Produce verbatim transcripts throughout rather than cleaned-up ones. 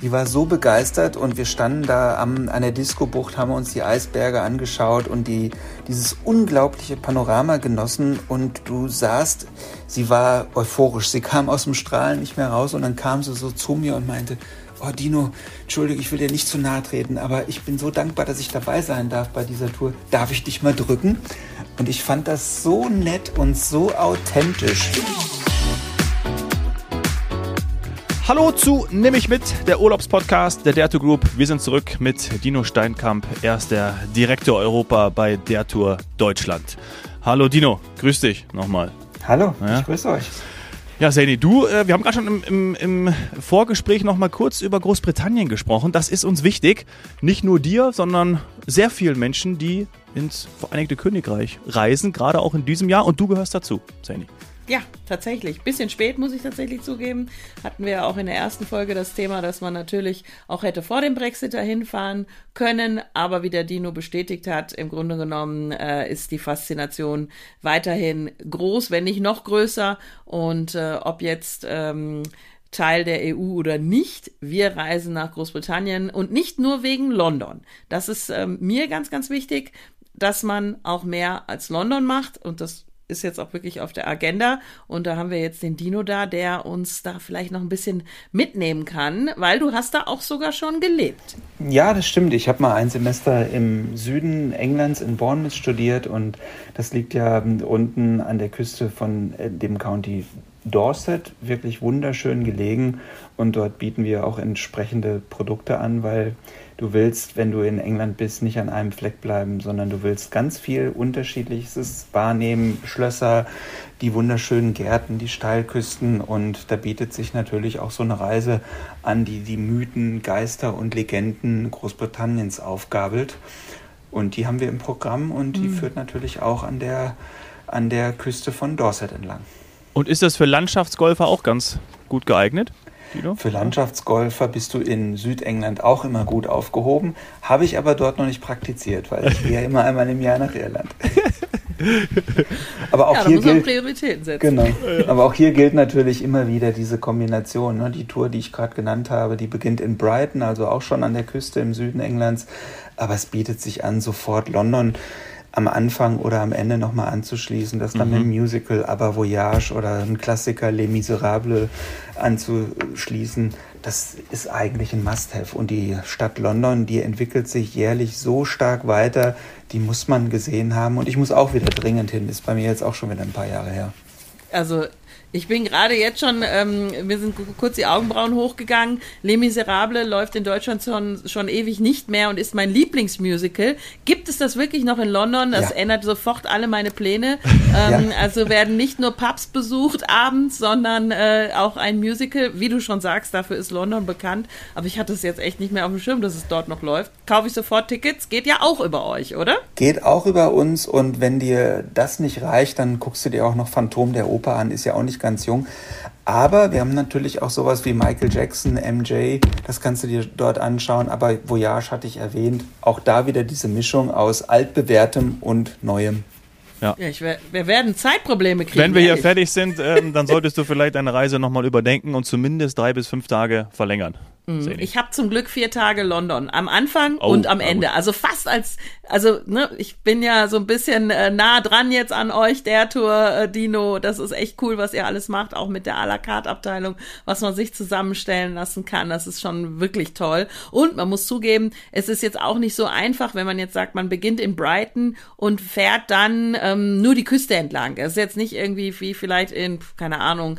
Die war so begeistert und wir standen da am, an der Disco-Bucht, haben uns die Eisberge angeschaut und die, dieses unglaubliche Panorama genossen und du sahst, sie war euphorisch, sie kam aus dem Strahlen nicht mehr raus und dann kam sie so zu mir und meinte, oh Dino, Entschuldige, ich will dir nicht zu nahe treten, aber ich bin so dankbar, dass ich dabei sein darf bei dieser Tour. Darf ich dich mal drücken? Und ich fand das so nett und so authentisch. Hallo zu Nimm mich mit, der Urlaubspodcast der Dare to Group. Wir sind zurück mit Dino Steinkamp. Er ist der Direktor Europa bei Dare Tour Deutschland. Hallo Dino, grüß dich nochmal. Hallo, ja. Ich grüße euch. Ja, Saini, du, äh, wir haben gerade schon im, im, im Vorgespräch noch mal kurz über Großbritannien gesprochen. Das ist uns wichtig. Nicht nur dir, sondern sehr vielen Menschen, die ins Vereinigte Königreich reisen, gerade auch in diesem Jahr. Und du gehörst dazu, Saini. Ja, tatsächlich. Bisschen spät, muss ich tatsächlich zugeben. Hatten wir auch in der ersten Folge das Thema, dass man natürlich auch hätte vor dem Brexit dahin fahren können. Aber wie der Dino bestätigt hat, im Grunde genommen äh, ist die Faszination weiterhin groß, wenn nicht noch größer. Und äh, ob jetzt ähm, Teil der E U oder nicht, wir reisen nach Großbritannien und nicht nur wegen London. Das ist ähm, mir ganz, ganz wichtig, dass man auch mehr als London macht und das ist jetzt auch wirklich auf der Agenda und da haben wir jetzt den Dino da, der uns da vielleicht noch ein bisschen mitnehmen kann, weil du hast da auch sogar schon gelebt. Ja, das stimmt. Ich habe mal ein Semester im Süden Englands in Bournemouth studiert und das liegt ja unten an der Küste von dem County Dorset, wirklich wunderschön gelegen und dort bieten wir auch entsprechende Produkte an, weil du willst, wenn du in England bist, nicht an einem Fleck bleiben, sondern du willst ganz viel Unterschiedliches wahrnehmen, Schlösser, die wunderschönen Gärten, die Steilküsten und da bietet sich natürlich auch so eine Reise an, die die Mythen, Geister und Legenden Großbritanniens aufgabelt und die haben wir im Programm und die mhm. führt natürlich auch an der, an der Küste von Dorset entlang. Und ist das für Landschaftsgolfer auch ganz gut geeignet? Dino? Für Landschaftsgolfer bist du in Südengland auch immer gut aufgehoben, habe ich aber dort noch nicht praktiziert, weil ich gehe ja immer einmal im Jahr nach Irland. aber auch ja, da hier muss man gilt, Prioritäten setzen. Genau. Aber auch hier gilt natürlich immer wieder diese Kombination. Ne? Die Tour, die ich gerade genannt habe, die beginnt in Brighton, also auch schon an der Küste im Süden Englands, aber es bietet sich an, sofort London am Anfang oder am Ende nochmal anzuschließen, das dann mhm. mit einem Musical, aber Voyage oder ein Klassiker Les Miserables anzuschließen, das ist eigentlich ein Must-have. Und die Stadt London, die entwickelt sich jährlich so stark weiter, die muss man gesehen haben. Und ich muss auch wieder dringend hin, ist bei mir jetzt auch schon wieder ein paar Jahre her. Also ich bin gerade jetzt schon, ähm, mir sind kurz die Augenbrauen hochgegangen. Les Miserables läuft in Deutschland schon, schon ewig nicht mehr und ist mein Lieblingsmusical. Gibt es das wirklich noch in London? Das ja. ändert sofort alle meine Pläne. Ähm, ja. Also werden nicht nur Pubs besucht abends, sondern äh, auch ein Musical. Wie du schon sagst, dafür ist London bekannt. Aber ich hatte es jetzt echt nicht mehr auf dem Schirm, dass es dort noch läuft. Kaufe ich sofort Tickets. Geht ja auch über euch, oder? Geht auch über uns und wenn dir das nicht reicht, dann guckst du dir auch noch Phantom der Oper an. Ist ja auch nicht ganz jung. Aber wir haben natürlich auch sowas wie Michael Jackson, M J, das kannst du dir dort anschauen. Aber Voyage hatte ich erwähnt, auch da wieder diese Mischung aus altbewährtem und neuem. Ja. Ja, ich, wir werden Zeitprobleme kriegen. Wenn wir ehrlich. hier fertig sind, ähm, dann solltest du vielleicht deine Reise nochmal überdenken und zumindest drei bis fünf Tage verlängern. Mhm. Ich habe zum Glück vier Tage London. Am Anfang oh, und am Ende. Also fast als, also ne, ich bin ja so ein bisschen äh, nah dran jetzt an euch, der Tour, äh, Dino. Das ist echt cool, was ihr alles macht, auch mit der à la carte Abteilung, was man sich zusammenstellen lassen kann. Das ist schon wirklich toll. Und man muss zugeben, es ist jetzt auch nicht so einfach, wenn man jetzt sagt, man beginnt in Brighton und fährt dann ähm, nur die Küste entlang. Es ist jetzt nicht irgendwie wie vielleicht in, keine Ahnung,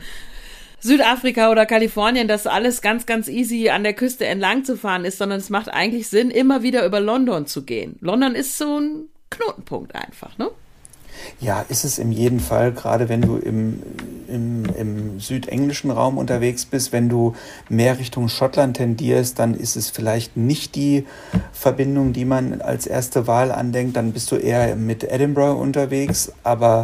Südafrika oder Kalifornien, dass alles ganz, ganz easy an der Küste entlang zu fahren ist, sondern es macht eigentlich Sinn, immer wieder über London zu gehen. London ist so ein Knotenpunkt einfach, ne? Ja, ist es in jedem Fall, gerade wenn du im, im, im südenglischen Raum unterwegs bist, wenn du mehr Richtung Schottland tendierst, dann ist es vielleicht nicht die Verbindung, die man als erste Wahl andenkt, dann bist du eher mit Edinburgh unterwegs, aber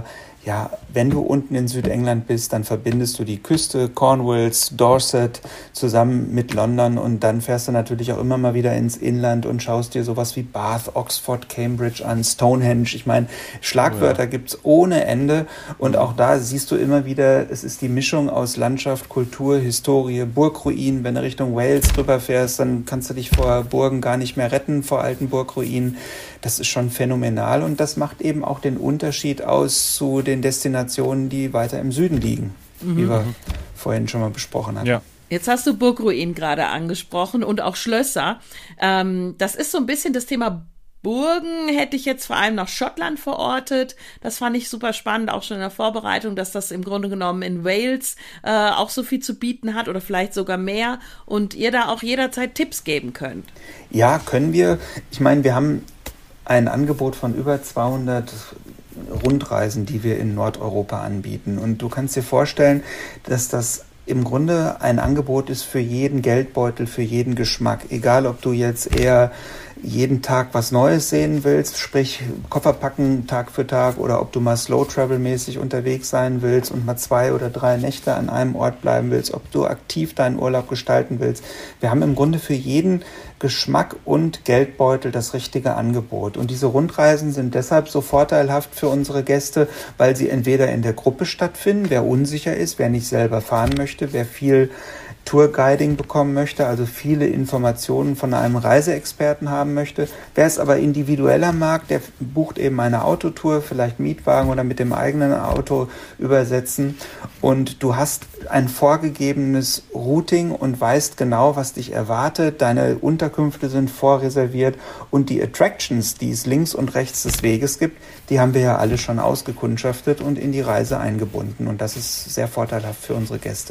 ja, wenn du unten in Südengland bist, dann verbindest du die Küste, Cornwalls, Dorset zusammen mit London und dann fährst du natürlich auch immer mal wieder ins Inland und schaust dir sowas wie Bath, Oxford, Cambridge an, Stonehenge. Ich meine, Schlagwörter oh ja. gibt's ohne Ende und auch da siehst du immer wieder, es ist die Mischung aus Landschaft, Kultur, Historie, Burgruinen. Wenn du Richtung Wales drüber fährst, dann kannst du dich vor Burgen gar nicht mehr retten, vor alten Burgruinen. Das ist schon phänomenal und das macht eben auch den Unterschied aus zu den Destinationen, die weiter im Süden liegen, mhm. wie wir vorhin schon mal besprochen haben. Ja. Jetzt hast du Burgruinen gerade angesprochen und auch Schlösser. Ähm, das ist so ein bisschen das Thema Burgen, hätte ich jetzt vor allem nach Schottland verortet. Das fand ich super spannend, auch schon in der Vorbereitung, dass das im Grunde genommen in Wales äh, auch so viel zu bieten hat oder vielleicht sogar mehr und ihr da auch jederzeit Tipps geben könnt. Ja, können wir. Ich meine, wir haben ein Angebot von über zweihundert Rundreisen, die wir in Nordeuropa anbieten. Und du kannst dir vorstellen, dass das im Grunde ein Angebot ist für jeden Geldbeutel, für jeden Geschmack. Egal, ob du jetzt eher jeden Tag was Neues sehen willst, sprich Koffer packen Tag für Tag, oder ob du mal Slow-Travel-mäßig unterwegs sein willst und mal zwei oder drei Nächte an einem Ort bleiben willst, ob du aktiv deinen Urlaub gestalten willst. Wir haben im Grunde für jeden Geschmack und Geldbeutel das richtige Angebot. Und diese Rundreisen sind deshalb so vorteilhaft für unsere Gäste, weil sie entweder in der Gruppe stattfinden, wer unsicher ist, wer nicht selber fahren möchte, wer viel Tourguiding bekommen möchte, also viele Informationen von einem Reiseexperten haben möchte. Wer es aber individueller mag, der bucht eben eine Autotour, vielleicht Mietwagen oder mit dem eigenen Auto übersetzen. Und du hast ein vorgegebenes Routing und weißt genau, was dich erwartet. Deine Unterkünfte sind vorreserviert und die Attractions, die es links und rechts des Weges gibt, die haben wir ja alle schon ausgekundschaftet und in die Reise eingebunden. Und das ist sehr vorteilhaft für unsere Gäste.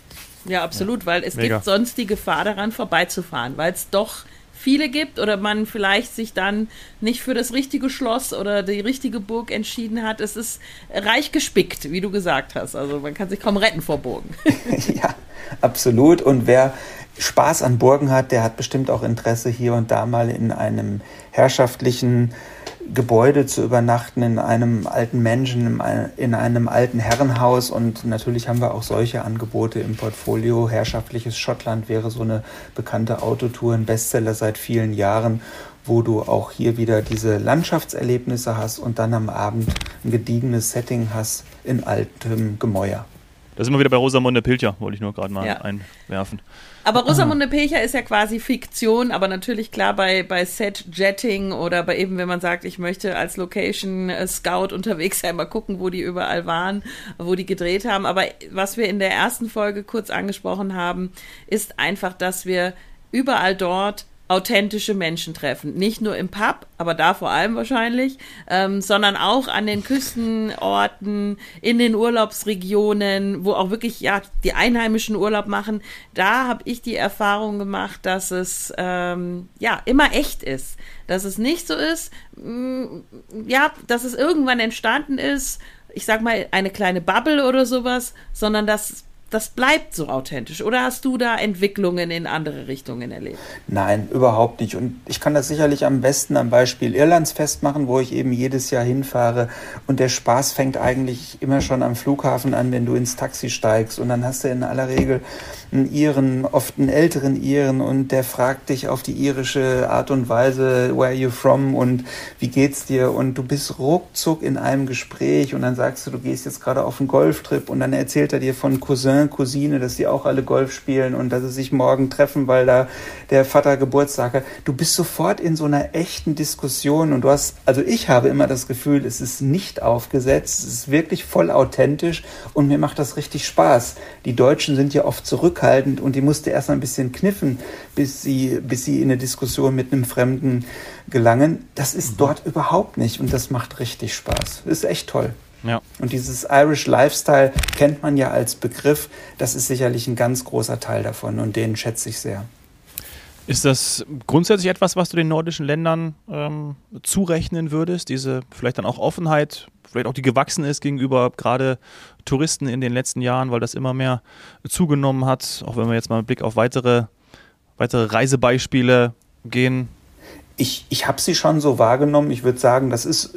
Ja, absolut, weil es Mega. gibt sonst die Gefahr daran, vorbeizufahren, weil es doch viele gibt oder man vielleicht sich dann nicht für das richtige Schloss oder die richtige Burg entschieden hat. Es ist reich gespickt, wie du gesagt hast. Also man kann sich kaum retten vor Burgen. Ja, absolut. Und wer Spaß an Burgen hat, der hat bestimmt auch Interesse, hier und da mal in einem herrschaftlichen Gebäude zu übernachten, in einem alten Mansion, in einem alten Herrenhaus, und natürlich haben wir auch solche Angebote im Portfolio. Herrschaftliches Schottland wäre so eine bekannte Autotour, ein Bestseller seit vielen Jahren, wo du auch hier wieder diese Landschaftserlebnisse hast und dann am Abend ein gediegenes Setting hast in altem Gemäuer. Da sind wir wieder bei Rosamunde Pilcher, wollte ich nur gerade mal ja. einwerfen. Aber Rosamunde Pilcher ist ja quasi Fiktion, aber natürlich klar bei, bei Set-Jetting oder bei eben, wenn man sagt, ich möchte als Location-Scout unterwegs sein, mal gucken, wo die überall waren, wo die gedreht haben. Aber was wir in der ersten Folge kurz angesprochen haben, ist einfach, dass wir überall dort authentische Menschen treffen. Nicht nur im Pub, aber da vor allem wahrscheinlich, ähm, sondern auch an den Küstenorten, in den Urlaubsregionen, wo auch wirklich ja die Einheimischen Urlaub machen. Da habe ich die Erfahrung gemacht, dass es ähm, ja immer echt ist. Dass es nicht so ist, mh, ja, dass es irgendwann entstanden ist, ich sag mal eine kleine Bubble oder sowas, sondern dass das bleibt so authentisch. Oder hast du da Entwicklungen in andere Richtungen erlebt? Nein, überhaupt nicht. Und ich kann das sicherlich am besten am Beispiel Irlands festmachen, wo ich eben jedes Jahr hinfahre. Und der Spaß fängt eigentlich immer schon am Flughafen an, wenn du ins Taxi steigst. Und dann hast du in aller Regel einen Iren, oft einen älteren Iren, und der fragt dich auf die irische Art und Weise, where are you from und wie geht's dir? Und du bist ruckzuck in einem Gespräch und dann sagst du, du gehst jetzt gerade auf einen Golftrip, und dann erzählt er dir von Cousin, Cousine, dass sie auch alle Golf spielen und dass sie sich morgen treffen, weil da der Vater Geburtstag hat. Du bist sofort in so einer echten Diskussion, und du hast, also ich habe immer das Gefühl, es ist nicht aufgesetzt, es ist wirklich voll authentisch, und mir macht das richtig Spaß. Die Deutschen sind ja oft zurückhaltend, und die musste erst mal ein bisschen kniffen, bis sie, bis sie in eine Diskussion mit einem Fremden gelangen. Das ist mhm. dort überhaupt nicht, und das macht richtig Spaß. Das ist echt toll. Ja. Und dieses Irish Lifestyle kennt man ja als Begriff. Das ist sicherlich ein ganz großer Teil davon, und den schätze ich sehr. Ist das grundsätzlich etwas, was du den nordischen Ländern ähm, zurechnen würdest? Diese vielleicht dann auch Offenheit, vielleicht auch die gewachsen ist gegenüber gerade Touristen in den letzten Jahren, weil das immer mehr zugenommen hat, auch wenn wir jetzt mal einen Blick auf weitere, weitere Reisebeispiele gehen? Ich, ich habe sie schon so wahrgenommen. Ich würde sagen, das ist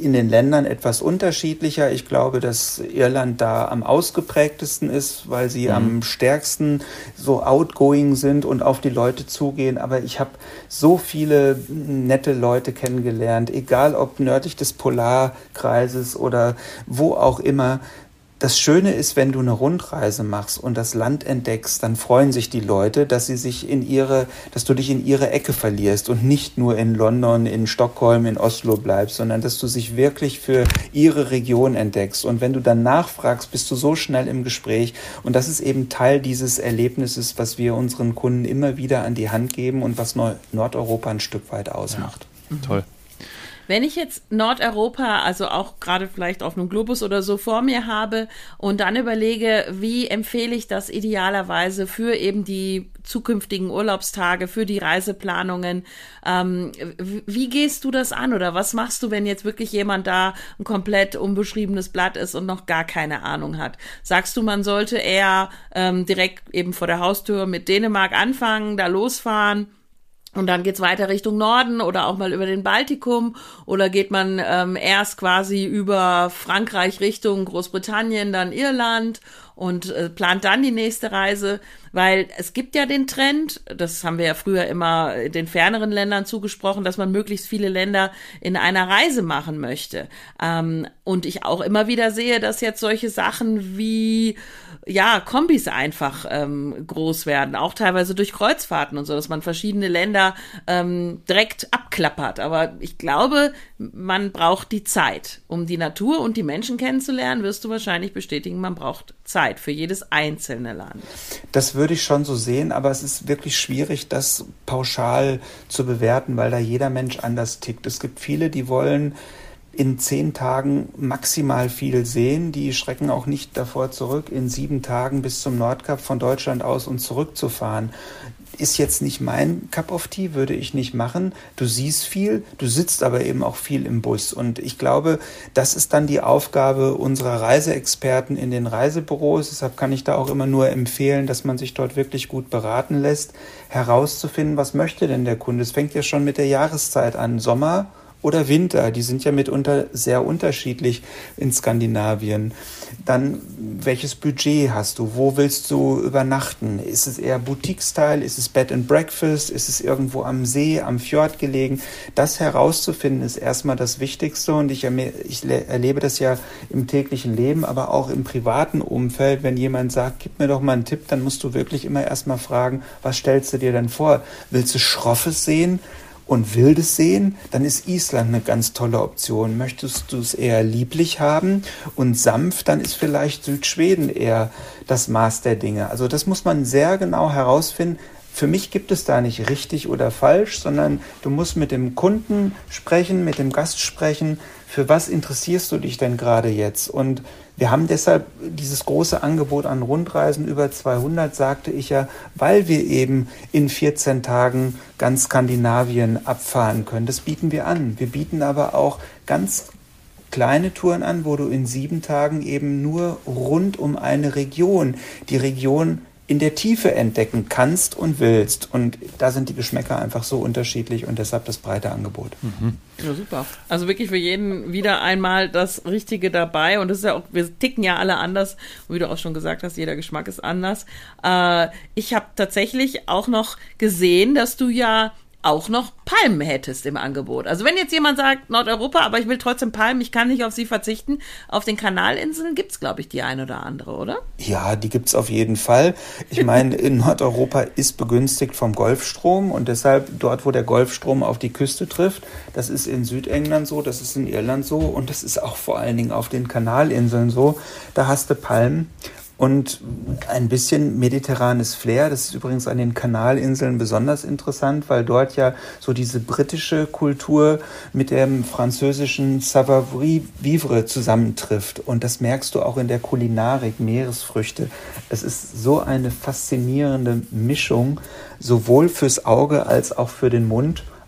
in den Ländern etwas unterschiedlicher. Ich glaube, dass Irland da am ausgeprägtesten ist, weil sie mhm. am stärksten so outgoing sind und auf die Leute zugehen. Aber ich habe so viele nette Leute kennengelernt, egal ob nördlich des Polarkreises oder wo auch immer. Das Schöne ist, wenn du eine Rundreise machst und das Land entdeckst, dann freuen sich die Leute, dass sie sich in ihre, dass du dich in ihre Ecke verlierst und nicht nur in London, in Stockholm, in Oslo bleibst, sondern dass du sich wirklich für ihre Region entdeckst. Und wenn du dann nachfragst, bist du so schnell im Gespräch. Und das ist eben Teil dieses Erlebnisses, was wir unseren Kunden immer wieder an die Hand geben und was Nordeuropa ein Stück weit ausmacht. Ja. Mhm. Toll. Wenn ich jetzt Nordeuropa, also auch gerade vielleicht auf einem Globus oder so vor mir habe und dann überlege, wie empfehle ich das idealerweise für eben die zukünftigen Urlaubstage, für die Reiseplanungen, ähm, wie gehst du das an oder was machst du, wenn jetzt wirklich jemand da ein komplett unbeschriebenes Blatt ist und noch gar keine Ahnung hat? Sagst du, man sollte eher ähm, direkt eben vor der Haustür mit Dänemark anfangen, da losfahren? Und dann geht's weiter Richtung Norden oder auch mal über den Baltikum oder geht man ähm, erst quasi über Frankreich Richtung Großbritannien, dann Irland und äh, plant dann die nächste Reise, weil es gibt ja den Trend, das haben wir ja früher immer den ferneren Ländern zugesprochen, dass man möglichst viele Länder in einer Reise machen möchte. Ähm, und ich auch immer wieder sehe, dass jetzt solche Sachen wie ja Kombis einfach ähm, groß werden, auch teilweise durch Kreuzfahrten und so, dass man verschiedene Länder ähm, direkt abklappert. Aber ich glaube, man braucht die Zeit, um die Natur und die Menschen kennenzulernen, wirst du wahrscheinlich bestätigen, man braucht Zeit für jedes einzelne Land. Das würde ich schon so sehen, aber es ist wirklich schwierig, das pauschal zu bewerten, weil da jeder Mensch anders tickt. Es gibt viele, die wollen in zehn Tagen maximal viel sehen. Die schrecken auch nicht davor zurück, in sieben Tagen bis zum Nordkap von Deutschland aus und zurückzufahren. Ist jetzt nicht mein Cup of Tea, würde ich nicht machen. Du siehst viel, du sitzt aber eben auch viel im Bus. Und ich glaube, das ist dann die Aufgabe unserer Reiseexperten in den Reisebüros. Deshalb kann ich da auch immer nur empfehlen, dass man sich dort wirklich gut beraten lässt, herauszufinden, was möchte denn der Kunde. Es fängt ja schon mit der Jahreszeit an, Sommer oder Winter, die sind ja mitunter sehr unterschiedlich in Skandinavien. Dann, welches Budget hast du? Wo willst du übernachten? Ist es eher Boutique-Style? Ist es Bed and Breakfast? Ist es irgendwo am See, am Fjord gelegen? Das herauszufinden ist erstmal das Wichtigste und ich, ich erlebe das ja im täglichen Leben, aber auch im privaten Umfeld. Wenn jemand sagt, gib mir doch mal einen Tipp, dann musst du wirklich immer erstmal fragen, was stellst du dir denn vor? Willst du Schroffes sehen und Wildes sehen, dann ist Island eine ganz tolle Option. Möchtest du es eher lieblich haben und sanft, dann ist vielleicht Südschweden eher das Maß der Dinge. Also das muss man sehr genau herausfinden. Für mich gibt es da nicht richtig oder falsch, sondern du musst mit dem Kunden sprechen, mit dem Gast sprechen. Für was interessierst du dich denn gerade jetzt? Und wir haben deshalb dieses große Angebot an Rundreisen, über zweihundert, sagte ich ja, weil wir eben in vierzehn Tagen ganz Skandinavien abfahren können. Das bieten wir an. Wir bieten aber auch ganz kleine Touren an, wo du in sieben Tagen eben nur rund um eine Region, die Region in der Tiefe entdecken kannst und willst. Und da sind die Geschmäcker einfach so unterschiedlich und deshalb das breite Angebot. Mhm. Ja, super. Also wirklich für jeden wieder einmal das Richtige dabei. Und das ist ja auch, wir ticken ja alle anders. Und wie du auch schon gesagt hast, jeder Geschmack ist anders. Äh, ich habe tatsächlich auch noch gesehen, dass du ja auch noch Palmen hättest im Angebot. Also wenn jetzt jemand sagt, Nordeuropa, aber ich will trotzdem Palmen, ich kann nicht auf sie verzichten, auf den Kanalinseln gibt's, glaube ich, die ein oder andere, oder? Ja, die gibt's auf jeden Fall. Ich meine, in Nordeuropa ist begünstigt vom Golfstrom und deshalb dort, wo der Golfstrom auf die Küste trifft, das ist in Südengland so, das ist in Irland so und das ist auch vor allen Dingen auf den Kanalinseln so. Da hast du Palmen. Und ein bisschen mediterranes Flair, das ist übrigens an den Kanalinseln besonders interessant, weil dort ja so diese britische Kultur mit dem französischen Savoir-vivre zusammentrifft. Und das merkst du auch in der Kulinarik, Meeresfrüchte. Es ist so eine faszinierende Mischung, sowohl fürs Auge als auch für den Mund.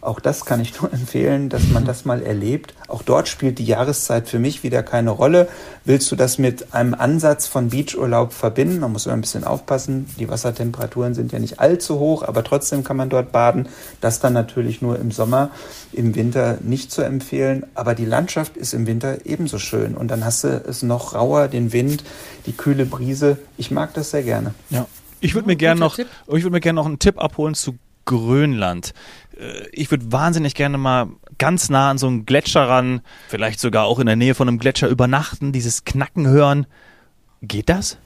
Auch das kann ich nur empfehlen, dass man das mal erlebt. Auch dort spielt die Jahreszeit für mich wieder keine Rolle. Willst du das mit einem Ansatz von Beachurlaub verbinden? Man muss immer ein bisschen aufpassen. Die Wassertemperaturen sind ja nicht allzu hoch, aber trotzdem kann man dort baden. Das dann natürlich nur im Sommer, im Winter nicht zu empfehlen. Aber die Landschaft ist im Winter ebenso schön. Und dann hast du es noch rauer, den Wind, die kühle Brise. Ich mag das sehr gerne. Ja. Ich würde mir gerne noch, ich würde mir gerne noch einen Tipp abholen zu Grönland. Ich würde wahnsinnig gerne mal ganz nah an so einen Gletscher ran, vielleicht sogar auch in der Nähe von einem Gletscher übernachten, dieses Knacken hören. Geht das?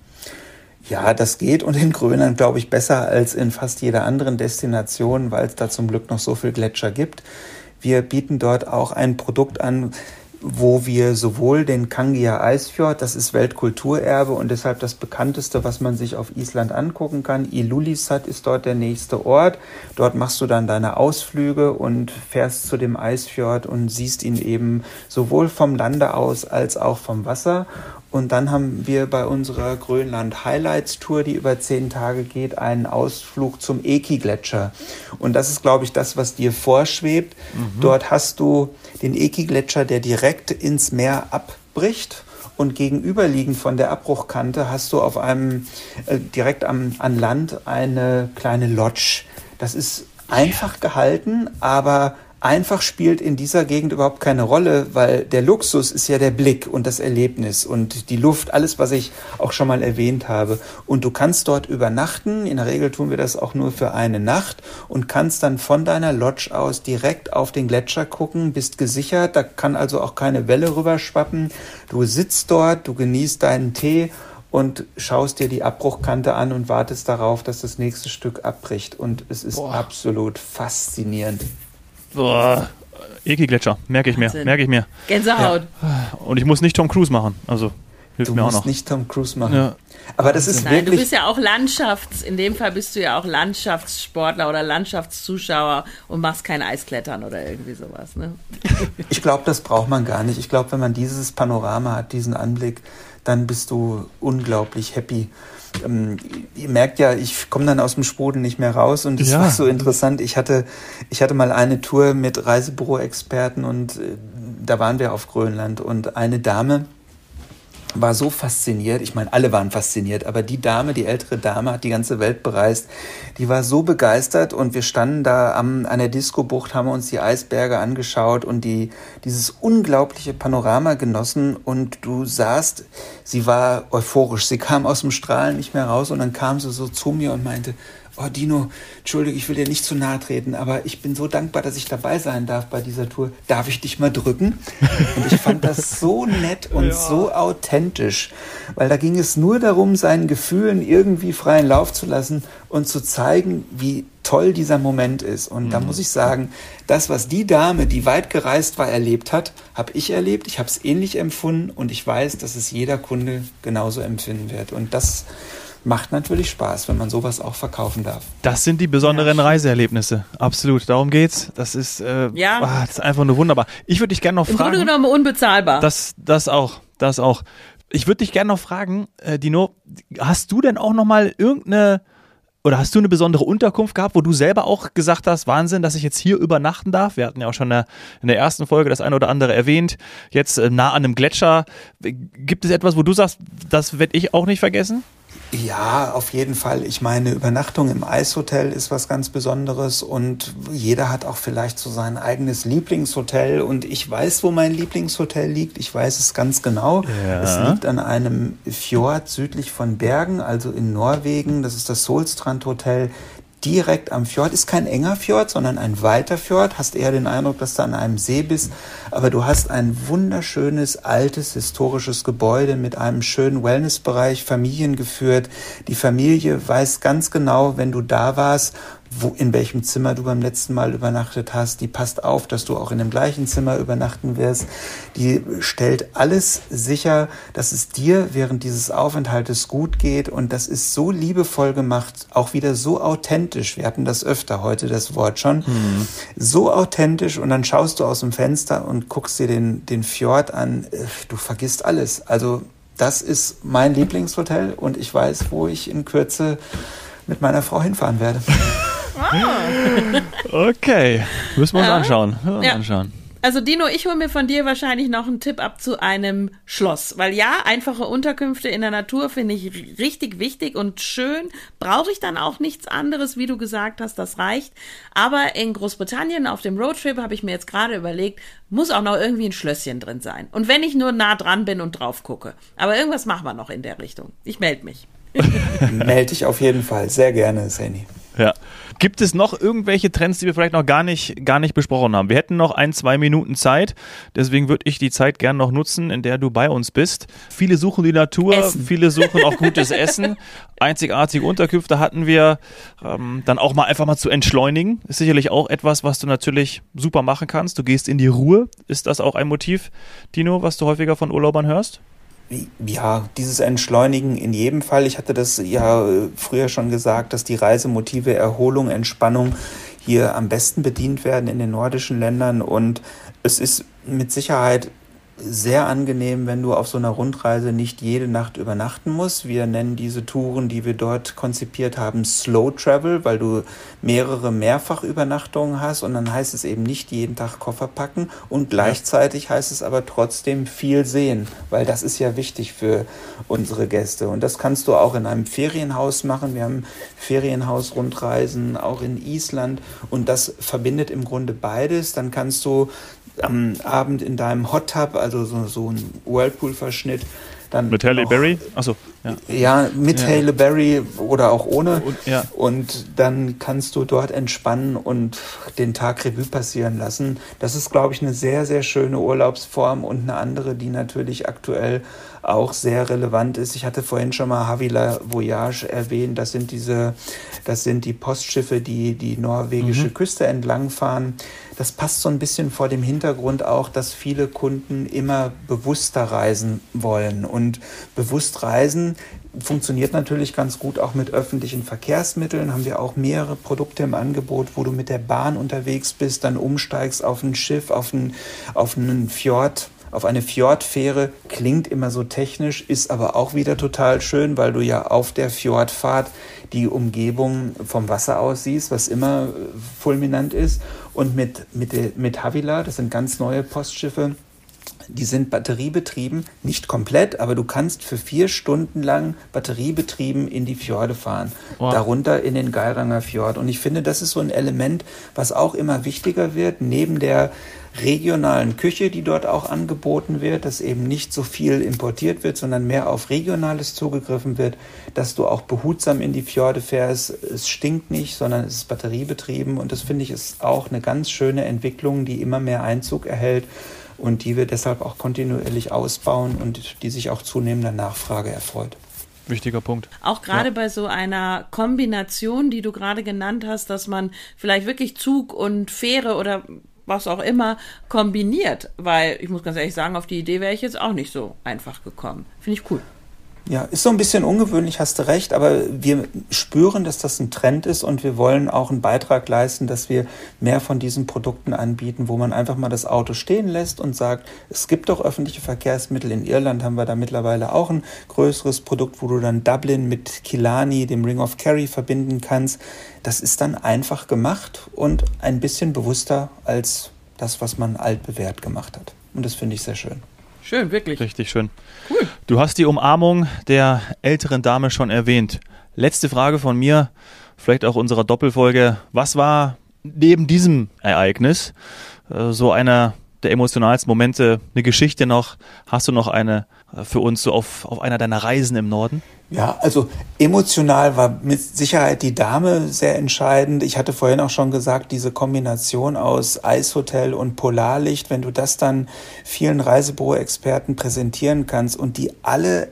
Ja, das geht und in Grönland, glaube ich, besser als in fast jeder anderen Destination, weil es da zum Glück noch so viel Gletscher gibt. Wir bieten dort auch ein Produkt an, wo wir sowohl den Kangia Eisfjord, das ist Weltkulturerbe und deshalb das bekannteste, was man sich auf Island angucken kann. Ilulissat ist dort der nächste Ort. Dort machst du dann deine Ausflüge und fährst zu dem Eisfjord und siehst ihn eben sowohl vom Lande aus als auch vom Wasser. Und dann haben wir bei unserer Grönland Highlights Tour, die über zehn Tage geht, einen Ausflug zum Eki-Gletscher. Und das ist, glaube ich, das, was dir vorschwebt. Mhm. Dort hast du den Eki-Gletscher, der direkt ins Meer abbricht. Und gegenüberliegend von der Abbruchkante hast du auf einem, äh, direkt am, an Land eine kleine Lodge. Das ist einfach gehalten, aber einfach spielt in dieser Gegend überhaupt keine Rolle, weil der Luxus ist ja der Blick und das Erlebnis und die Luft, alles, was ich auch schon mal erwähnt habe. Und du kannst dort übernachten, in der Regel tun wir das auch nur für eine Nacht und kannst dann von deiner Lodge aus direkt auf den Gletscher gucken, bist gesichert, da kann also auch keine Welle rüberschwappen. Du sitzt dort, du genießt deinen Tee und schaust dir die Abbruchkante an und wartest darauf, dass das nächste Stück abbricht. Und es ist Boah. absolut faszinierend. Boah, Eki-Gletscher, merke ich mir, merke ich mir. Gänsehaut. Ja. Und ich muss nicht Tom Cruise machen, also hilft du mir auch noch. Du musst nicht Tom Cruise machen. Ja. Aber das ist Nein, wirklich... du bist ja auch Landschafts... In dem Fall bist du ja auch Landschaftssportler oder Landschaftszuschauer und machst kein Eisklettern oder irgendwie sowas, ne? Ich glaube, das braucht man gar nicht. Ich glaube, wenn man dieses Panorama hat, diesen Anblick, dann bist du unglaublich happy. Ähm, ihr merkt ja, ich komme dann aus dem Sprudel nicht mehr raus und es ja. war so interessant. Ich hatte, ich hatte mal eine Tour mit Reisebüro-Experten und äh, da waren wir auf Grönland und eine Dame war so fasziniert, ich meine, alle waren fasziniert, aber die Dame, die ältere Dame, hat die ganze Welt bereist, die war so begeistert und wir standen da am, an der Disco-Bucht, haben uns die Eisberge angeschaut und die, dieses unglaubliche Panorama genossen und du sahst, sie war euphorisch, sie kam aus dem Strahlen nicht mehr raus und dann kam sie so zu mir und meinte, oh Dino, Entschuldige, ich will dir nicht zu nahe treten, aber ich bin so dankbar, dass ich dabei sein darf bei dieser Tour. Darf ich dich mal drücken? Und ich fand das so nett und ja. so authentisch, weil da ging es nur darum, seinen Gefühlen irgendwie freien Lauf zu lassen und zu zeigen, wie toll dieser Moment ist. Und mhm. da muss ich sagen, das, was die Dame, die weit gereist war, erlebt hat, habe ich erlebt. Ich habe es ähnlich empfunden und ich weiß, dass es jeder Kunde genauso empfinden wird. Und das macht natürlich Spaß, wenn man sowas auch verkaufen darf. Das sind die besonderen ja. Reiseerlebnisse. Absolut. Darum geht's. Das ist, äh, ja. ah, das ist einfach nur wunderbar. Ich würde dich gerne noch Im fragen. Im Grunde genommen unbezahlbar. Das, das auch. Das auch. Ich würde dich gerne noch fragen, äh, Dino, hast du denn auch noch mal irgendeine oder hast du eine besondere Unterkunft gehabt, wo du selber auch gesagt hast, Wahnsinn, dass ich jetzt hier übernachten darf? Wir hatten ja auch schon in der, in der ersten Folge das eine oder andere erwähnt. Jetzt äh, nah an einem Gletscher. Gibt es etwas, wo du sagst, das werde ich auch nicht vergessen? Ja, auf jeden Fall. Ich meine, Übernachtung im Eishotel ist was ganz Besonderes und jeder hat auch vielleicht so sein eigenes Lieblingshotel und ich weiß, wo mein Lieblingshotel liegt. Ich weiß es ganz genau. Ja. Es liegt an einem Fjord südlich von Bergen, also in Norwegen. Das ist das Solstrand Hotel. Direkt am Fjord, ist kein enger Fjord, sondern ein weiter Fjord. Hast eher den Eindruck, dass du an einem See bist, aber du hast ein wunderschönes, altes, historisches Gebäude mit einem schönen Wellnessbereich, familiengeführt. Die Familie weiß ganz genau, wenn du da warst, wo, in welchem Zimmer du beim letzten Mal übernachtet hast. Die passt auf, dass du auch in dem gleichen Zimmer übernachten wirst. Die stellt alles sicher, dass es dir während dieses Aufenthaltes gut geht und das ist so liebevoll gemacht, auch wieder so authentisch. Wir hatten das öfter heute, das Wort schon. Mhm. So authentisch und dann schaust du aus dem Fenster und guckst dir den, den Fjord an. Du vergisst alles. Also das ist mein Lieblingshotel und ich weiß, wo ich in Kürze mit meiner Frau hinfahren werde. Oh, Okay, müssen wir uns Ja. anschauen. Müssen wir uns Ja. anschauen. Also Dino, ich hole mir von dir wahrscheinlich noch einen Tipp ab zu einem Schloss. Weil ja, einfache Unterkünfte in der Natur finde ich richtig wichtig und schön. Brauche ich dann auch nichts anderes, wie du gesagt hast, das reicht. Aber in Großbritannien auf dem Roadtrip habe ich mir jetzt gerade überlegt, muss auch noch irgendwie ein Schlösschen drin sein. Und wenn ich nur nah dran bin und drauf gucke. Aber irgendwas machen wir noch in der Richtung. Ich melde mich. Melde dich auf jeden Fall. Sehr gerne, Sani. Ja. Gibt es noch irgendwelche Trends, die wir vielleicht noch gar nicht, gar nicht besprochen haben? Wir hätten noch ein, zwei Minuten Zeit. Deswegen würde ich die Zeit gerne noch nutzen, in der du bei uns bist. Viele suchen die Natur, Essen. viele suchen auch gutes Essen. Einzigartige Unterkünfte hatten wir. Ähm, dann auch mal einfach mal zu entschleunigen. Ist sicherlich auch etwas, was du natürlich super machen kannst. Du gehst in die Ruhe. Ist das auch ein Motiv, Dino, was du häufiger von Urlaubern hörst? Ja, dieses Entschleunigen in jedem Fall. Ich hatte das ja früher schon gesagt, dass die Reisemotive Erholung, Entspannung hier am besten bedient werden in den nordischen Ländern. Und es ist mit Sicherheit sehr angenehm, wenn du auf so einer Rundreise nicht jede Nacht übernachten musst. Wir nennen diese Touren, die wir dort konzipiert haben, Slow Travel, weil du mehrere Mehrfachübernachtungen hast und dann heißt es eben nicht jeden Tag Koffer packen und gleichzeitig heißt es aber trotzdem viel sehen, weil das ist ja wichtig für unsere Gäste und das kannst du auch in einem Ferienhaus machen. Wir haben Ferienhaus-Rundreisen auch in Island und das verbindet im Grunde beides. Dann kannst du am Abend in deinem Hot Tub, also so, so ein Whirlpool-Verschnitt, dann Mit Halle noch- Berry? Achso, ja. Ja, mit Ja. Halle Berry oder auch ohne. Und- ja. Und dann kannst du dort entspannen und den Tag Revue passieren lassen. Das ist, glaube ich, eine sehr, sehr schöne Urlaubsform und eine andere, die natürlich aktuell auch sehr relevant ist. Ich hatte vorhin schon mal Havila Voyage erwähnt. Das sind diese, das sind die Postschiffe, die die norwegische Mhm. Küste entlangfahren. Das passt so ein bisschen vor dem Hintergrund auch, dass viele Kunden immer bewusster reisen wollen. Und bewusst reisen funktioniert natürlich ganz gut auch mit öffentlichen Verkehrsmitteln. Haben wir auch mehrere Produkte im Angebot, wo du mit der Bahn unterwegs bist, dann umsteigst auf ein Schiff, auf ein, auf einen Fjord, auf eine Fjordfähre. Klingt immer so technisch, ist aber auch wieder total schön, weil du ja auf der Fjordfahrt die Umgebung vom Wasser aus siehst, was immer fulminant ist. Und mit, mit, der, mit Havila, das sind ganz neue Postschiffe, die sind batteriebetrieben, nicht komplett, aber du kannst für vier Stunden lang batteriebetrieben in die Fjorde fahren, Wow. darunter in den Geiranger Fjord. Und ich finde, das ist so ein Element, was auch immer wichtiger wird, neben der regionalen Küche, die dort auch angeboten wird, dass eben nicht so viel importiert wird, sondern mehr auf Regionales zugegriffen wird, dass du auch behutsam in die Fjorde fährst. Es stinkt nicht, sondern es ist batteriebetrieben und das finde ich ist auch eine ganz schöne Entwicklung, die immer mehr Einzug erhält und die wir deshalb auch kontinuierlich ausbauen und die sich auch zunehmender Nachfrage erfreut. Wichtiger Punkt. Auch gerade Ja. bei so einer Kombination, die du gerade genannt hast, dass man vielleicht wirklich Zug und Fähre oder was auch immer kombiniert, weil ich muss ganz ehrlich sagen, auf die Idee wäre ich jetzt auch nicht so einfach gekommen. Finde ich cool. Ja, ist so ein bisschen ungewöhnlich, hast du recht, aber wir spüren, dass das ein Trend ist und wir wollen auch einen Beitrag leisten, dass wir mehr von diesen Produkten anbieten, wo man einfach mal das Auto stehen lässt und sagt, es gibt doch öffentliche Verkehrsmittel. In Irland haben wir da mittlerweile auch ein größeres Produkt, wo du dann Dublin mit Killarney, dem Ring of Kerry, verbinden kannst. Das ist dann einfach gemacht und ein bisschen bewusster als das, was man altbewährt gemacht hat. Und das finde ich sehr schön. Schön, wirklich. Richtig schön. Cool. Du hast die Umarmung der älteren Dame schon erwähnt. Letzte Frage von mir, vielleicht auch unserer Doppelfolge. Was war neben diesem Ereignis äh, so einer der emotionalsten Momente, eine Geschichte noch? Hast du noch eine äh, für uns so auf, auf einer deiner Reisen im Norden? Ja, also emotional war mit Sicherheit die Dame sehr entscheidend. Ich hatte vorhin auch schon gesagt, diese Kombination aus Eishotel und Polarlicht, wenn du das dann vielen Reisebüro-Experten präsentieren kannst und die alle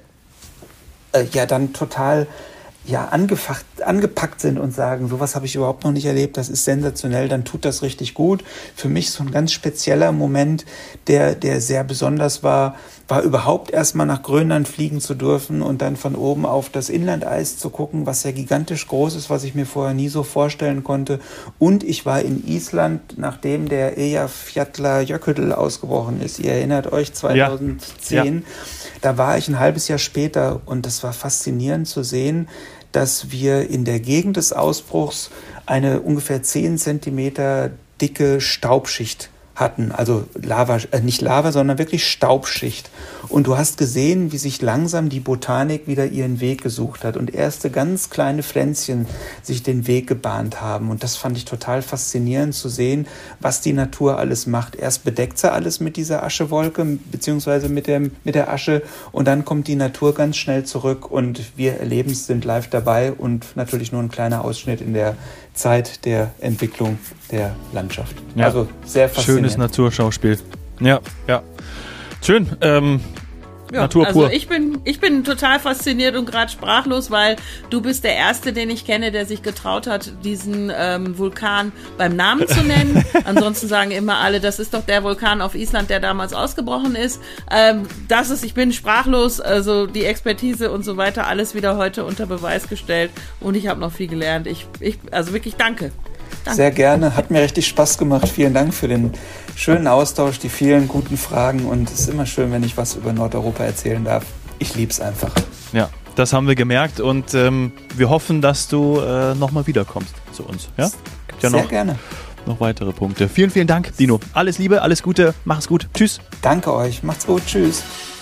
äh, ja dann total ja angefacht, angepackt sind und sagen, sowas habe ich überhaupt noch nicht erlebt, das ist sensationell, dann tut das richtig gut. Für mich so ein ganz spezieller Moment, der, der sehr besonders war, war überhaupt erstmal nach Grönland fliegen zu dürfen und dann von oben auf das Inlandeis zu gucken, was ja gigantisch groß ist, was ich mir vorher nie so vorstellen konnte. Und ich war in Island, nachdem der Eyjafjallajökull ausgebrochen ist. Ihr erinnert euch, zweitausendzehn. Ja. Ja. Da war ich ein halbes Jahr später und das war faszinierend zu sehen, dass wir in der Gegend des Ausbruchs eine ungefähr zehn Zentimeter dicke Staubschicht hatten, also Lava, äh, nicht Lava, sondern wirklich Staubschicht. Und du hast gesehen, wie sich langsam die Botanik wieder ihren Weg gesucht hat und erste ganz kleine Pflänzchen sich den Weg gebahnt haben. Und das fand ich total faszinierend zu sehen, was die Natur alles macht. Erst bedeckt sie alles mit dieser Aschewolke, beziehungsweise mit der, mit der Asche, und dann kommt die Natur ganz schnell zurück und wir erleben es, sind live dabei und natürlich nur ein kleiner Ausschnitt in der Zeit der Entwicklung der Landschaft. Ja. Also sehr faszinierend. Schönes Naturschauspiel. Ja, ja. Schön. Ähm, Ja, Natur also pur. ich bin, ich bin total fasziniert und gerade sprachlos, weil du bist der Erste, den ich kenne, der sich getraut hat, diesen ähm, Vulkan beim Namen zu nennen. Ansonsten sagen immer alle, das ist doch der Vulkan auf Island, der damals ausgebrochen ist. Ähm, das ist, ich bin sprachlos, also die Expertise und so weiter, alles wieder heute unter Beweis gestellt und ich habe noch viel gelernt. Ich, ich, also wirklich danke. Danke. Sehr gerne, hat mir richtig Spaß gemacht. Vielen Dank für den schönen Austausch, die vielen guten Fragen, und es ist immer schön, wenn ich was über Nordeuropa erzählen darf. Ich lieb's einfach. Ja, das haben wir gemerkt und ähm, wir hoffen, dass du äh, nochmal wiederkommst zu uns. Ja? Gibt ja Sehr noch, gerne. noch weitere Punkte. Vielen, vielen Dank, Dino. Alles Liebe, alles Gute, mach es gut. Tschüss. Danke euch, macht's gut, tschüss.